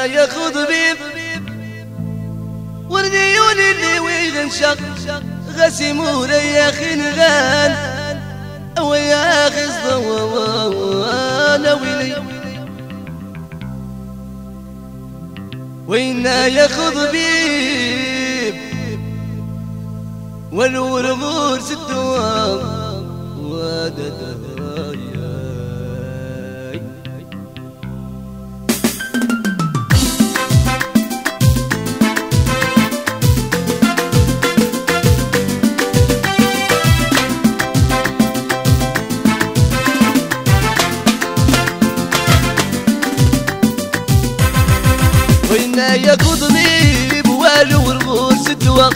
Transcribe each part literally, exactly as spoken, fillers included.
وإنا ياخذ بيب ورديون اللي ويغن شق غسيم ورياخ نغان ويا خص وانا ويلي وإنا ياخذ بيب والورغور ستوام وددايا وإنا ياخذ بيب والورغور ستوام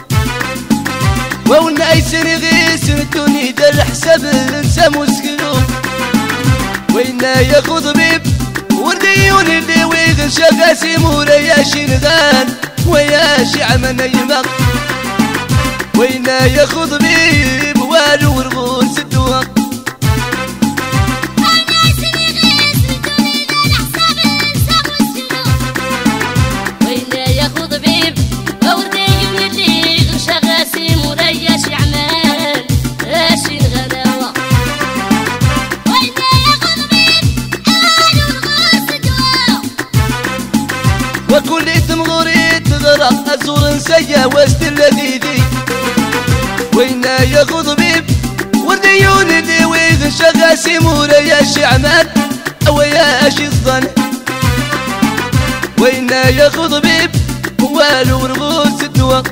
وونا يسنغيس الدنيا دا الحساب ننسى مسكنون وإنا ياخذ بيب ورديون اللي ويغن شغاسي مورياشي نغان وياشي عمنا يمق وإنا ياخذ بيب والو ورغون ستوق وكل اسم غريت غرق أزور نسيا وسط اللذيذي وإنا ياخذ بيب ورديون اللي ويغن شغاسي موريا شعمان وياشي الظن وإنا ياخذ بيب والو ورغوس ستوق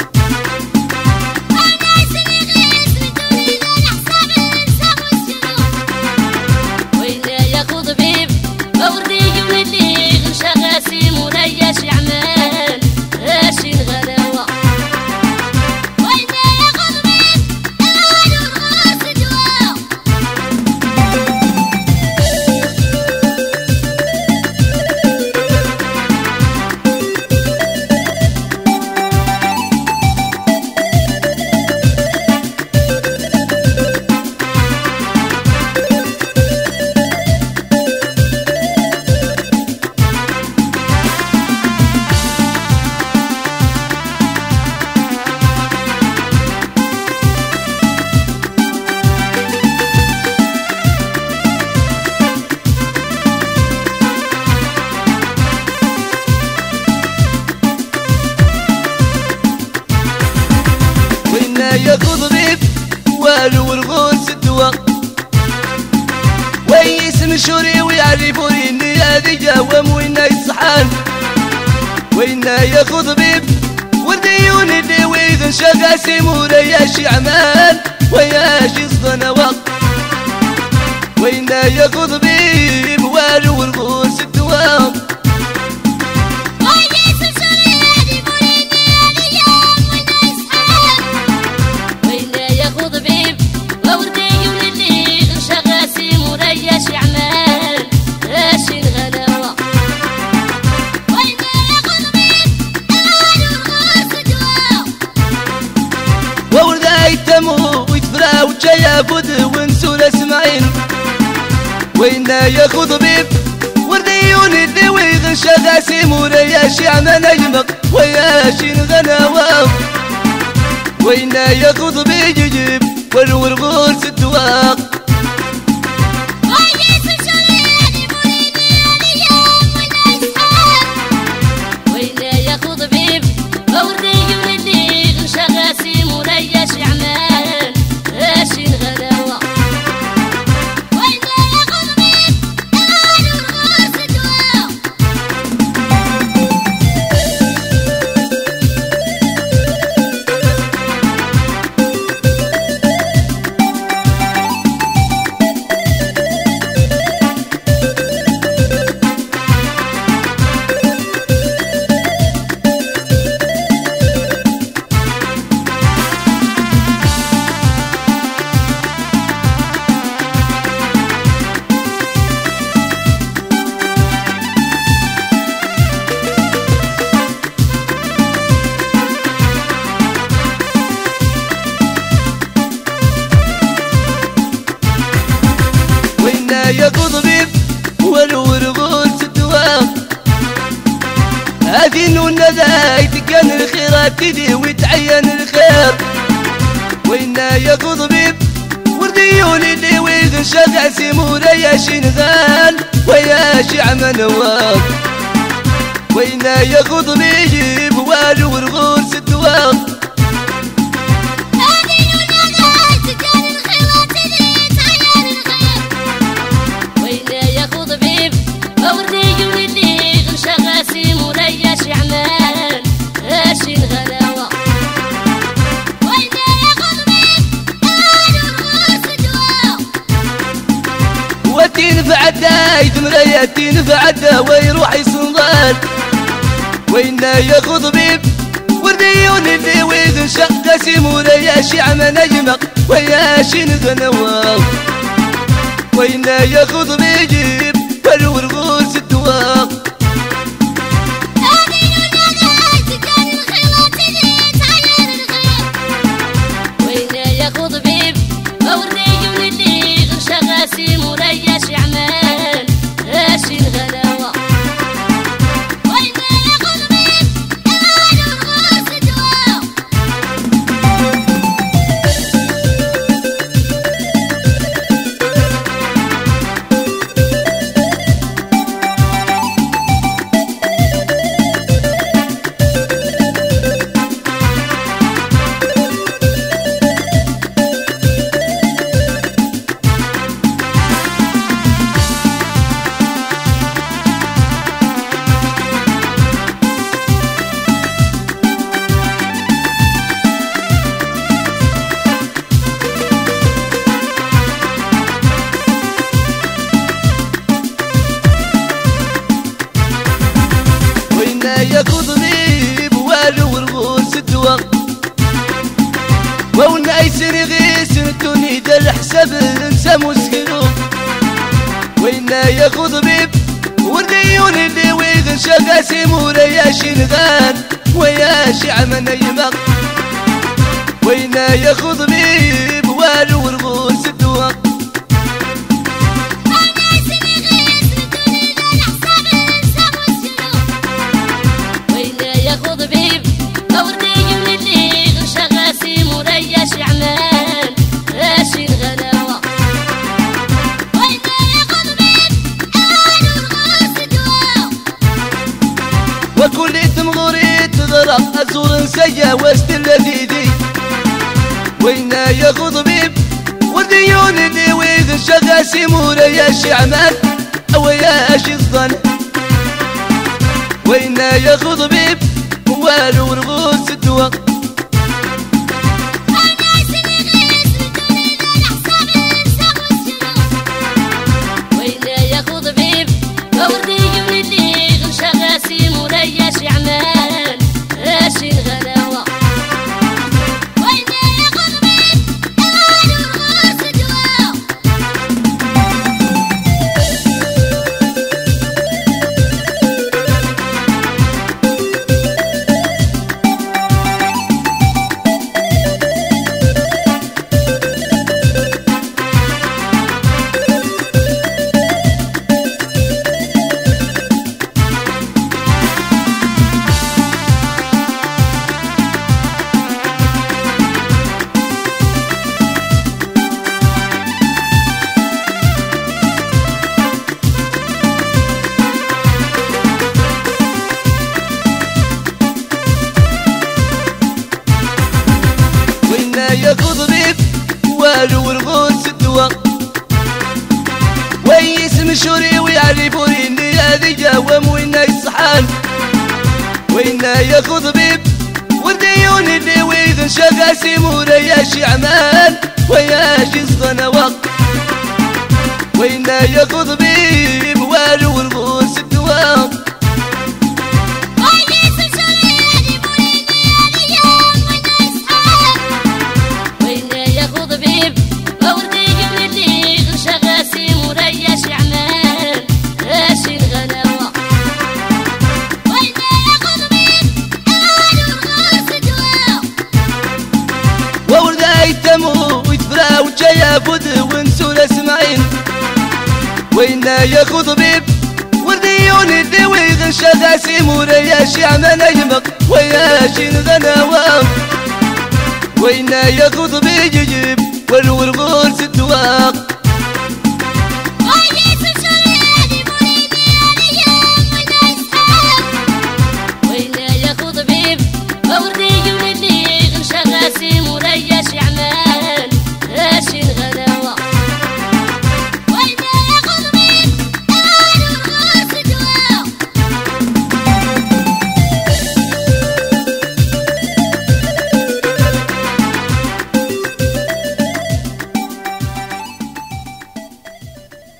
ياخذ بيب والو ورغون ستوق ويسم شوري ويعرفوني اني هذي جاوم وإنا يصحان وإنا ياخذ بيب ورديون اللي ويغن شغاسي مورياشي عمان وياشي الصنواق وإنا ياخذ بيب والو ورغون ستوق ويتفرا وجايا بود ونسول اسماعيل وإنا ياخذ بيب ورديون اللي ويغن شغاسي مورياشي عمنا يمق وياشي نغناوا وإنا ياخذ بيجيب والورغول ستواق وإنا ياخذ بيب ورديون اللي ويغن شغاسي مورياشي عمنا عداي تكن الخيرات تدي ويتعين الخير وين ياخذ بيب ورديون اللي ويغن شغع سيمورة يا شنغال ويا شعم نواف وين ياخذ بيجيب والو ورغوس الدواق تنفع عداي ثمرية تنفع عدا ويروح يصنضال وين ياخذ بيب ورديون اللي ويذن شق سيمورة يا شعم نجمق ويا شنغ نواف وين ياخذ بيجيب والورغوس الدواق ياخذ بيب والو ورغوس الدواق ونعيس نغيس نتوني دا الحساب ننسى مسكنو وين ياخذ بيب ورديون اللي ويغن شقا سيمورة يا شنغان ويا شعم نيمق وين ياخذ بيب والو ورغوس الدواق وكل تمغوري تضرب أزور نسيا وسط اللذيذي وين ياخذ بيب ورديون اللي ويغن شغا سيمورة يا شعمان ويا شظن وين ياخذ بيب والو ورغوس الدواق ياخذ بيب والو ورغوس الدواق ويسم شوري ويعرفوني اني هذي جاوم وين يصحان وين ياخذ بيب ورديون اللي ويغن شغا سيمورة يا شعمان ويا جزغ نواق وين ياخذ بيب والو ورغوس الدواق ويتفرا وجايا بود ونسونا سمعين وين ياخذ بيب ورديون اللي ويغن شغاسي موريا شعما نجمق ويا شين غناوام وينا ياخذ بيجيب والورغول ستواق